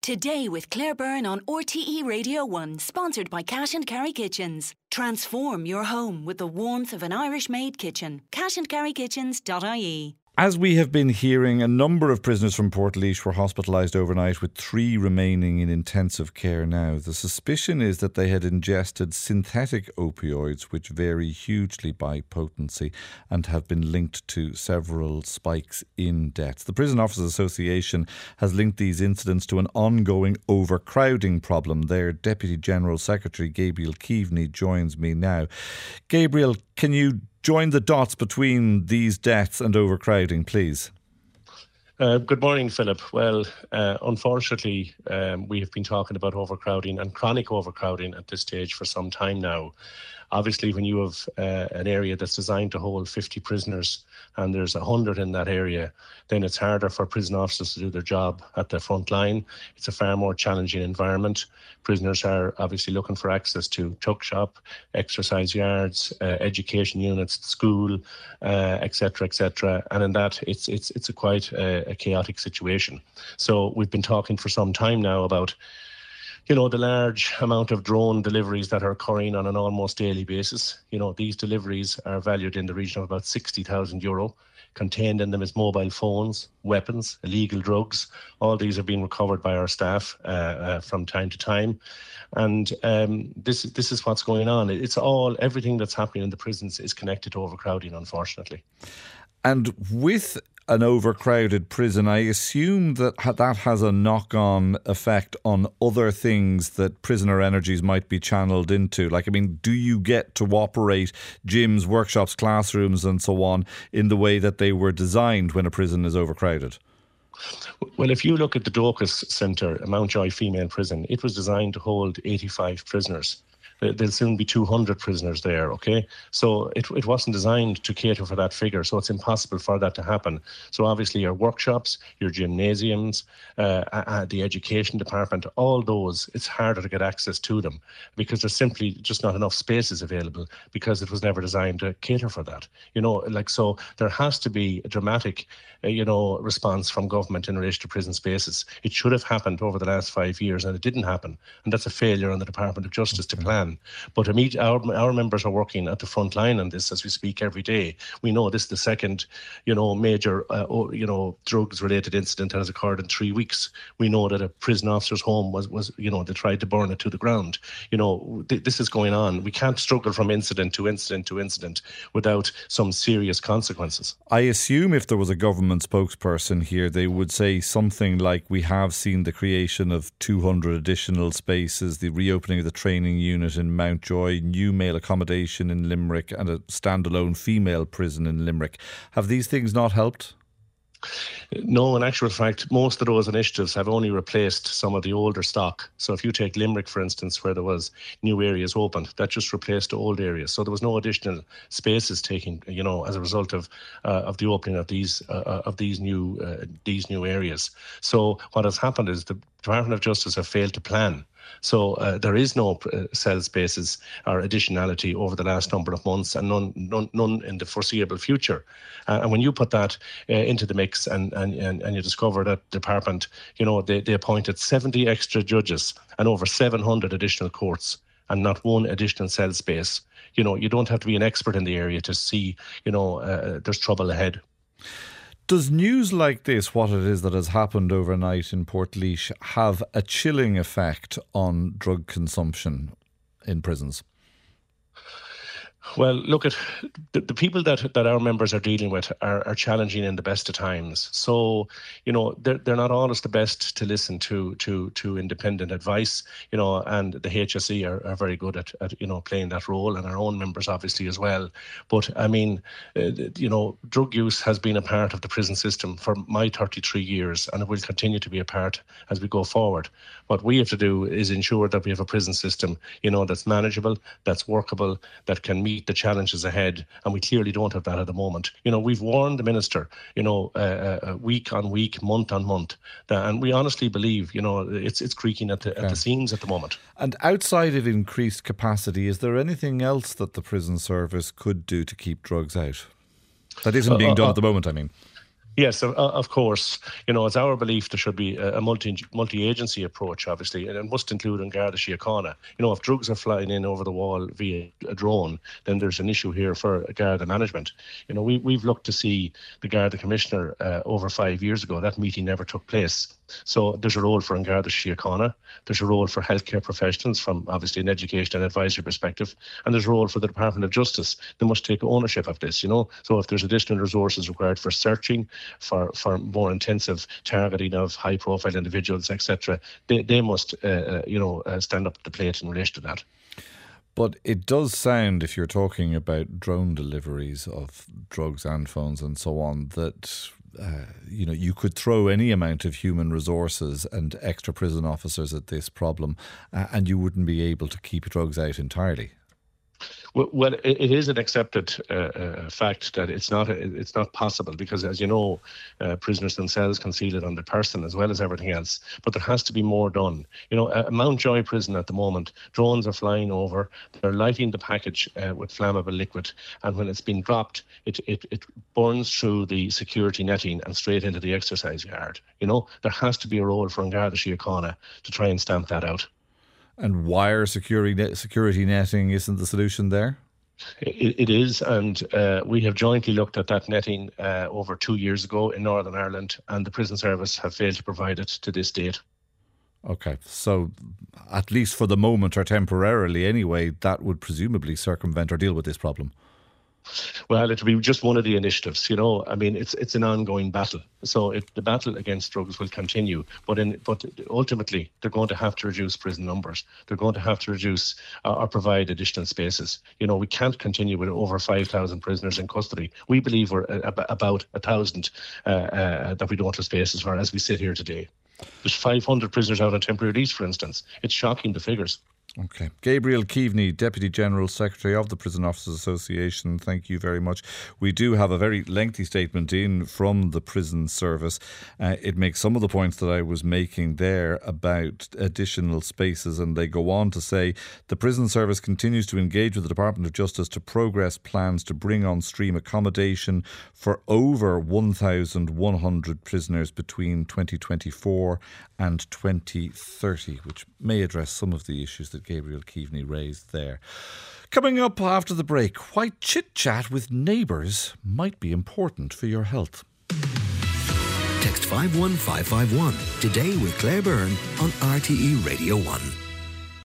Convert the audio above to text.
Today with Claire Byrne on RTE Radio 1, sponsored by Cash and Carry Kitchens. Transform your home with the warmth of an Irish-made kitchen. cashandcarrykitchens.ie. As we have been hearing, a number of prisoners from Portlaoise were hospitalised overnight, with 3 remaining in intensive care now. The suspicion is that they had ingested synthetic opioids, which vary hugely by potency and have been linked to several spikes in deaths. The Prison Officers Association has linked these incidents to an ongoing overcrowding problem. Their Deputy General Secretary, Gabriel Keaveney, joins me now. Gabriel, can you join the dots between these deaths and overcrowding, please? Good morning, Philip. Well, unfortunately, we have been talking about overcrowding and chronic overcrowding at this stage for some time now. Obviously, when you have an area that's designed to hold 50 prisoners and there's 100 in that area, then it's harder for prison officers to do their job at the front line. It's a far more challenging environment. Prisoners are obviously looking for access to tuck shop, exercise yards, education units, school, etc., etc. And in that, it's a quite a chaotic situation. So we've been talking for some time now about the large amount of drone deliveries that are occurring on an almost daily basis. These deliveries are valued in the region of about €60,000. Contained in them is mobile phones, weapons, illegal drugs. All these are being recovered by our staff from time to time. And this is what's going on. Everything that's happening in the prisons is connected to overcrowding, unfortunately. And with an overcrowded prison, I assume that has a knock-on effect on other things that prisoner energies might be channeled into. Do you get to operate gyms, workshops, classrooms and so on in the way that they were designed when a prison is overcrowded? Well, if you look at the Docus Centre, a Mountjoy female prison, it was designed to hold 85 prisoners. There'll soon be 200 prisoners there, okay? So it wasn't designed to cater for that figure, so it's impossible for that to happen. So obviously your workshops, your gymnasiums, the education department, all those, it's harder to get access to them because there's simply just not enough spaces available because it was never designed to cater for that. So there has to be a dramatic, response from government in relation to prison spaces. It should have happened over the last 5 years and it didn't happen. And that's a failure on the Department of Justice to plan. But our members are working at the front line on this as we speak every day. We know this is the second, major, drugs-related incident that has occurred in 3 weeks. We know that a prison officer's home was they tried to burn it to the ground. This is going on. We can't struggle from incident to incident to incident without some serious consequences. I assume if there was a government spokesperson here, they would say something like, we have seen the creation of 200 additional spaces, the reopening of the training unit in Mountjoy, new male accommodation in Limerick and a standalone female prison in Limerick. Have these things not helped? No, in actual fact, most of those initiatives have only replaced some of the older stock. So if you take Limerick, for instance, where there was new areas opened, that just replaced the old areas. So there was no additional spaces taken, as a result of the opening of these new areas. So what has happened is the Department of Justice have failed to plan. So there is no cell spaces or additionality over the last number of months and none in the foreseeable future. And when you put that into the mix and you discover that department, they appointed 70 extra judges and over 700 additional courts and not one additional cell space. You don't have to be an expert in the area to see, there's trouble ahead. Does news like this, what it is that has happened overnight in Portlaoise, have a chilling effect on drug consumption in prisons? Well, look at the people that our members are dealing with are challenging in the best of times. So, they're not always the best to listen to independent advice, and the HSE are very good at playing that role, and our own members obviously as well. But I mean, drug use has been a part of the prison system for my 33 years, and it will continue to be a part as we go forward. What we have to do is ensure that we have a prison system, that's manageable, that's workable, that can meet the challenges ahead, and we clearly don't have that at the moment. We've warned the minister, week on week, month on month, and we honestly believe, it's creaking at the seams at the moment. And outside of increased capacity, is there anything else that the prison service could do to keep drugs out that isn't being done at the moment? I mean. Yes, of course. It's our belief there should be a multi-agency approach, obviously, and it must include an Garda Síochána. If drugs are flying in over the wall via a drone, then there's an issue here for Garda management. We've looked to see the Garda Commissioner over 5 years ago. That meeting never took place. So there's a role for an Garda Síochána. There's a role for healthcare professionals from obviously an education and advisory perspective, and there's a role for the Department of Justice. They must take ownership of this. So if there's additional resources required for searching, for more intensive targeting of high-profile individuals, etc., they must stand up to the plate in relation to that. But it does sound, if you're talking about drone deliveries of drugs and phones and so on, that you could throw any amount of human resources and extra prison officers at this problem, and you wouldn't be able to keep drugs out entirely. Well, it is an accepted fact that it's not possible because, as you know, prisoners themselves conceal it on the person as well as everything else. But there has to be more done. At Mountjoy Prison at the moment, drones are flying over. They're lighting the package with flammable liquid, and when it's been dropped, it burns through the security netting and straight into the exercise yard. There has to be a role for an Garda Síochána to try and stamp that out. And wire security netting isn't the solution there? It is, and we have jointly looked at that netting over 2 years ago in Northern Ireland, and the prison service have failed to provide it to this date. Okay, so at least for the moment or temporarily anyway, that would presumably circumvent or deal with this problem. Well, it'll be just one of the initiatives. It's an ongoing battle. So the battle against drugs will continue. But ultimately, they're going to have to reduce prison numbers. They're going to have to reduce or provide additional spaces. We can't continue with over 5,000 prisoners in custody. We believe we're about 1,000 that we don't have spaces for as we sit here today. There's 500 prisoners out on temporary release, for instance. It's shocking, the figures. Okay. Gabriel Keaveney, Deputy General Secretary of the Prison Officers Association, thank you very much. We do have a very lengthy statement in from the prison service. It makes some of the points that I was making there about additional spaces, and they go on to say the prison service continues to engage with the Department of Justice to progress plans to bring on stream accommodation for over 1,100 prisoners between 2024 and 2030, which may address some of the issues that Gabriel Keaveney raised there. Coming up after the break, why chit-chat with neighbours might be important for your health. Text 51551 today with Claire Byrne on RTE Radio 1.